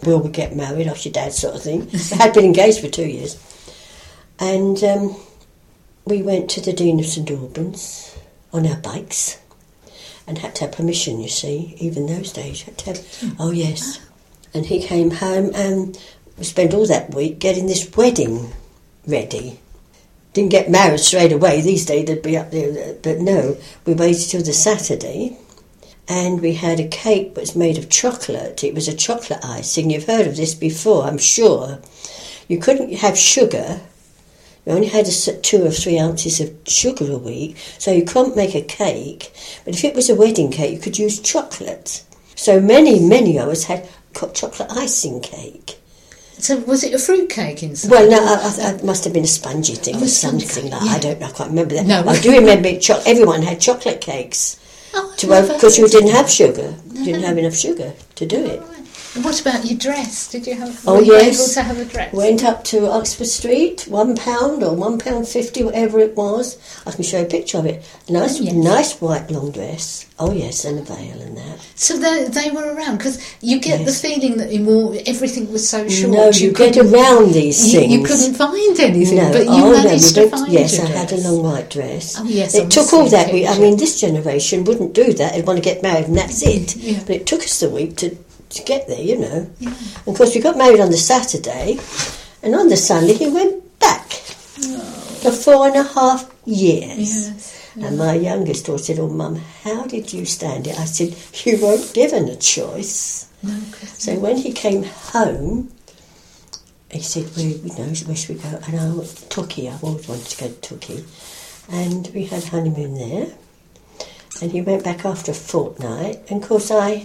will we get married, ask your dad sort of thing. We had been engaged for 2 years. And we went to the Dean of St Albans on our bikes and had to have permission, you see, even those days. Had to have, oh yes. And he came home and we spent all that week getting this wedding ready. Didn't get married straight away. These days they'd be up there. But no, we waited till the Saturday and we had a cake that was made of chocolate. It was a chocolate icing. You've heard of this before, I'm sure. You couldn't have sugar. You only had 2 or 3 ounces of sugar a week, so you couldn't make a cake. But if it was a wedding cake, you could use chocolate. So many of us had chocolate icing cake. So was it a fruit cake inside? Well, no, it must have been a spongy thing or something. Like, I don't know, I can't remember that. No. I do remember everyone had chocolate cakes. Because you didn't have sugar. You didn't have enough sugar to do it. And what about your dress? Did you have? Oh, were you yes. able to have a dress? Went up to Oxford Street, £1 or £1.50, whatever it was. I can show you a picture of it. Nice white long dress. Oh yes, and a veil and that. So they were around because you get the feeling that everything was so short. No, you get around these things. You couldn't find anything, no. but you managed to find Yes, your I dress. had a long white dress. Oh yes, it took all that week. I mean, this generation wouldn't do that. They'd want to get married and that's it. Yeah. But it took us the week to get there, you know. Yeah. And of course, we got married on the Saturday, and on the Sunday he went back for 4.5 years. Yes. And my youngest daughter said, "Oh, Mum, how did you stand it?" I said, "You weren't given a choice." No, so when he came home, he said, where should we go? And I went to Torquay. I've always wanted to go to Torquay. And we had honeymoon there. And he went back after a fortnight. And of course I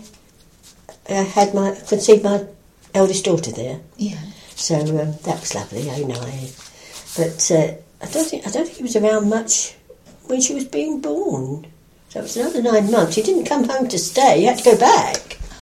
conceived my eldest daughter there. Yeah. So that was lovely, But I don't think he was around much when she was being born. So it was another 9 months. He didn't come home to stay. He had to go back.